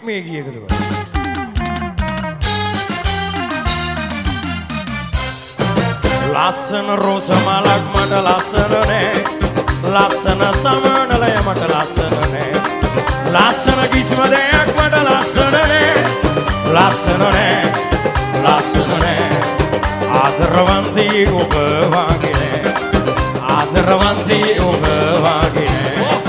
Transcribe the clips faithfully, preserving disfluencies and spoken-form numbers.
මේ ගියකද ලස්සන රෝස මලක් මට ලස්සන නෑ ලස්සන සමනලය මට ලස්සන නෑ ලස්සන කිසිම දෙයක් මට ලස්සන නෑ ලස්සන නෑ ලස්සන නෑ ආදරවන්තී ඔබ වගේ නෑ ආදරවන්තී ඔබ වගේ නෑ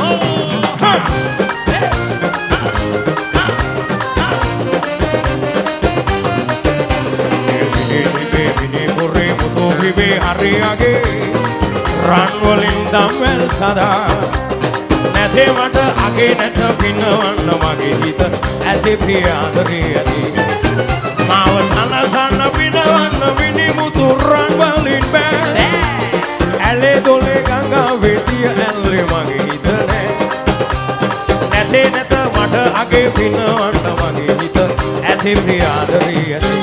හරියගේ රන් වලින් දම්වැල් සදා නැතේ මට අගේ නැත පිනවන්න මගේ හිත ඇති ප්‍රියාදරී ඇති මාව සනසන්න පිනවන්න මිනිමුතු රන් වලින් බෑ ඇලේ දොලේ ගංගා වෙතිය ඇල්ලේ මගේ හිත නෑ නැතේ නැත මට අගේ පිනවන්න මගේ හිත ඇති ප්‍රියාදරී ඇති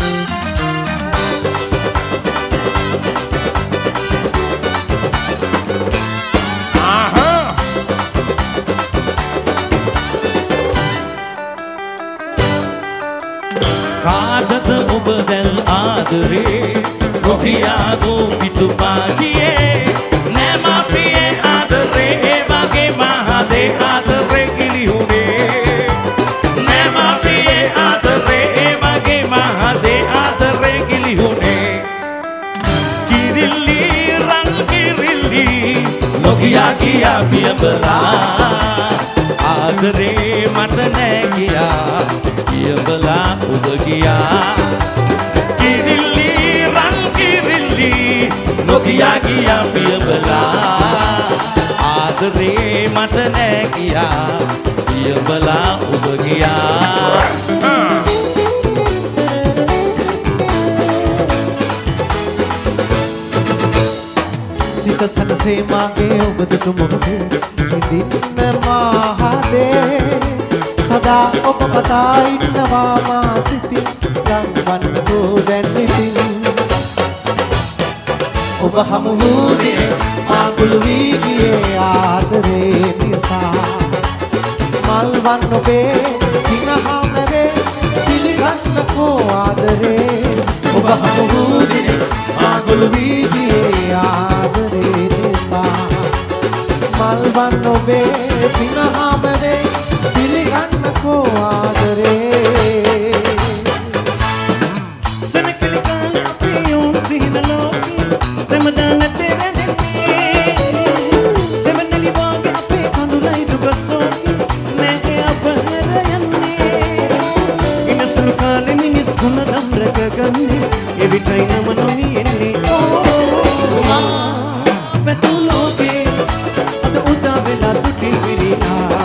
කාටද ඔබ දැන් ආදරේ රොහියාදෝ පිටුපාගියේ නෑ මාපියේ ආදරේ ඒ වගේ මහදේ ආදරේ කිලිහුනේ නෑ මාපියේ ආදරේ ඒ වගේ මහදේ ආදරේ කිලිහුනේ කිරිල්ලි රන් කිරිල්ලි ලොකියා කියා පියඹලා ආදරේ මට නෑ කියා පියඹලා ඔබ ගියා කිරිල්ලි රන් කිරිල්ලි නොකියා ගියා පියඹලා ආදරේ මට නෑ කියා පියඹලා ඔබ ගියා සිත සැනසේ මාගේ ඔබ දුටු මොහොතේ ඉදින්න මහදේ සදා ඔබ කතා ඉන්නවා මා සිතින් ලංවන්න දැන් ඉතින් ඔබ හමු වූයේ ආකුළු වී ගියේ ආදරේ නිසා මල් වන් ඔබේ සිනහමරේ පිළිගන්නකෝ ආදරේ ඔබ හමු වූයේ ආකුළු වී ගියේ ආදරේ නිසා මල් වන් ඔබේ සිනහමරේ පිළිගන්නකෝ ආදරේ සනකලිකාල අපියෝන් සිහින ලෝකී සමදා නැතේ රැඳෙන්නේ සමනලි වාගේ අපේ කඳුලයි දුකසෝකී නෑ අපහැර යන්නේ ඉනසලු කාලෙ මිනිස් ගුණ දම් රැකගන්නේ එවිටයි නම නොමියෙන්නේ මා පැතු ලෝකේ අද උදා වෙලා තුටින් විරිනා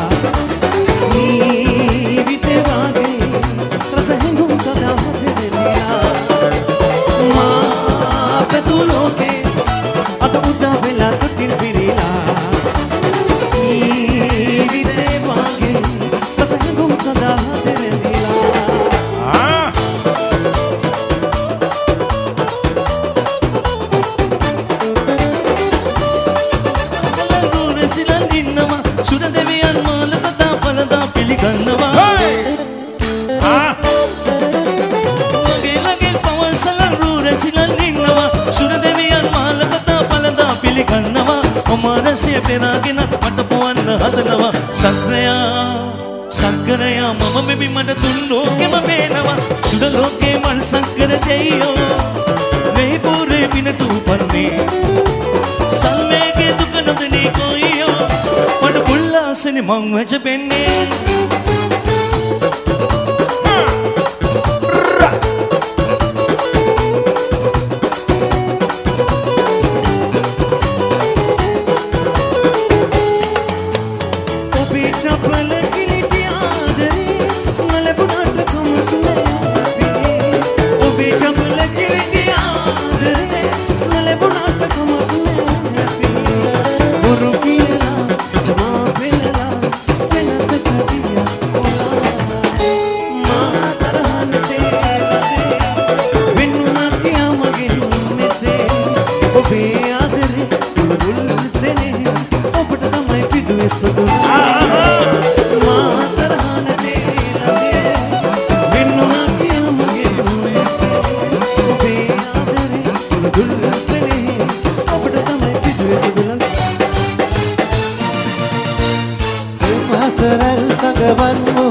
පෙරාගෙන මට පුවන්න හදනවා සක්‍රයා සක්කරයා මම මෙබි මට තුන් ලෝකෙම පේනවා සුද ලෝකේ මන් සක්කර දෙයියෝ මේ පුරේ පිනතු පන්නේ සල්මේගේ දුක නොදෙනී කොයියෝ මට පුල්ලාසනේ මං වැජපෙන්නේ Burukiela, ma pela, pela te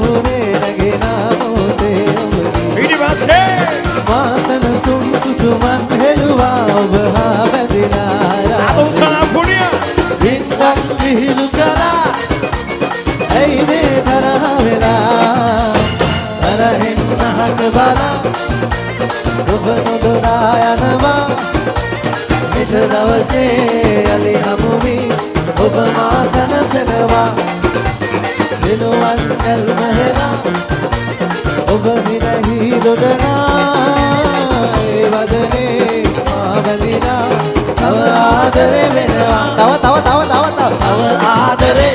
මුහුණේ නැගෙනා මොහොතේ ඔබ ඊට පස්සේ වාසන සුම් සුසුමන් හෙළුවා ඔබ හා බැඳිලා අතුසලා පුණ්‍ය වින්දක් විහිළු කළා ඇයි මේ තරහ වෙලා තරහෙන් අහක බලා ඔබ නොදොනා යනවා හිත දවසේ යලි හමුවි ඔබ මා සනසනවා දිනුවන් කල්ම හෙලා ඔබ හිනහි දොඩනා ඒ වදනේ මා බැඳිලා තව ආදරේ වෙනවා තව තව තව තව තව තව ආදරේ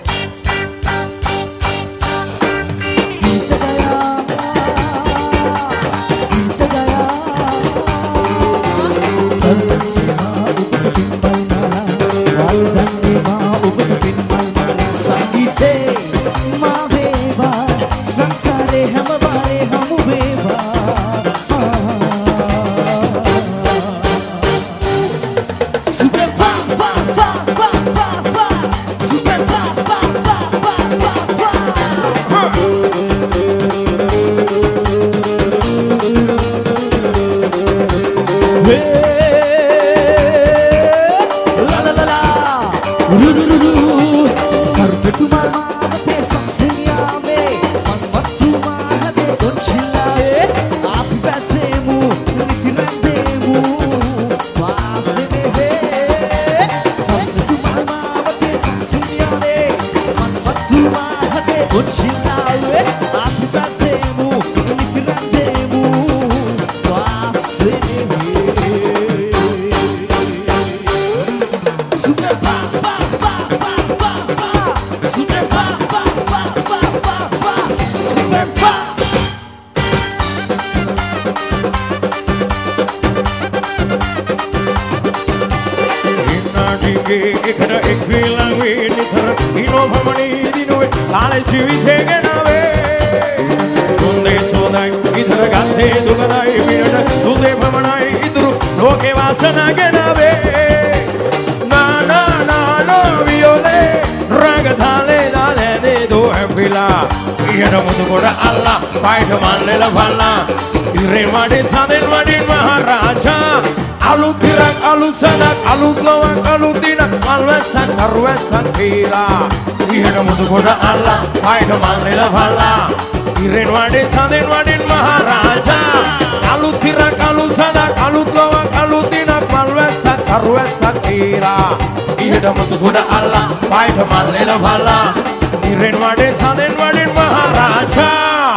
Arwesan pila, ihana mutu koda Allah, paida manlela phalla. Iren wade saden wadin maharaja, alut tirak alut sadak alut lawak alut tinak malwesan arwesan pila. Ihana mutu koda Allah, paida manlela phalla. Iren wade saden wadin maharaja.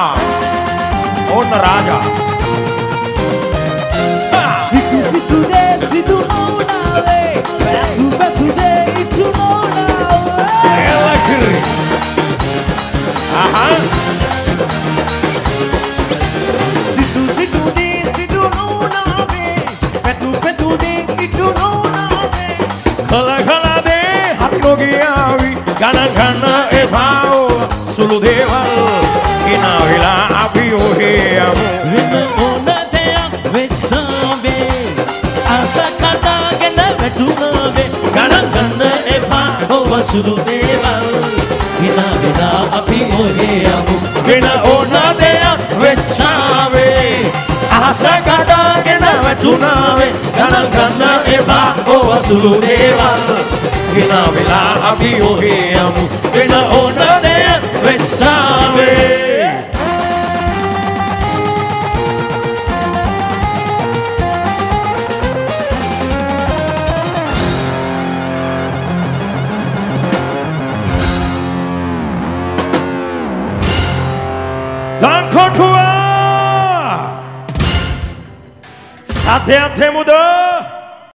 Onna raja. Situ situ de situ naunale, batu batu de itu Aha. Situ situ di situ nuna be, petu petu di itu nuna be. Kala kala de hatno giyavi, gana gana e bhao sulu deval, ina vela api ohe amu. Vina ona deya vechave, asa kata gana vetuna be, gana gana e bhao sulu deval. Vina vela api ohe amu. Vina ona deya vechave, asa kata gana vetuna be, gana gana e bhao sulu deval. Vina vela api ohe amu. Vina ona deya vechave. Dan Kotua Satya Temuda